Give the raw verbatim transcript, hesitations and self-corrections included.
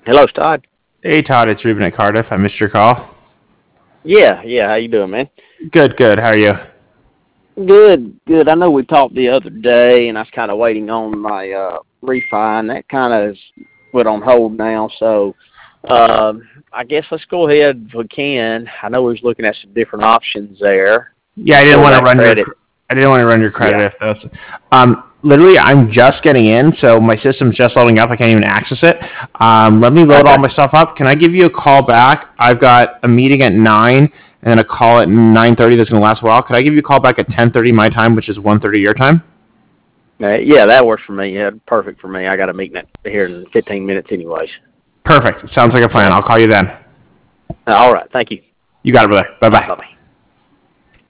Hello, Todd. Hey Todd, it's Ruben at Cardiff. I missed your call. Yeah, yeah. How you doing, man? Good, good. How are you? Good, good. I know we talked the other day, and I was kind of waiting on my uh, refi, and that kind of is put on hold now. So um, I guess let's go ahead if we can. I know we was looking at some different options there Yeah, I didn't for want to that run your credit. I didn't want to run your credit Yeah. if that's um literally I'm just getting in, so my system's just loading up. I can't even access it. Um, let me load all Okay. my stuff up. Can I give you a call back? I've got a meeting at nine and then a call at nine thirty that's gonna last a while. Could I give you a call back at ten thirty my time, which is one thirty your time? Uh, yeah, that works for me. Yeah, perfect for me. I got a meeting at, here in fifteen minutes, anyways. Perfect. Sounds like a plan. Yeah. I'll call you then. Uh, all right. Thank you. You got it, brother. Bye All right. bye. Bye bye.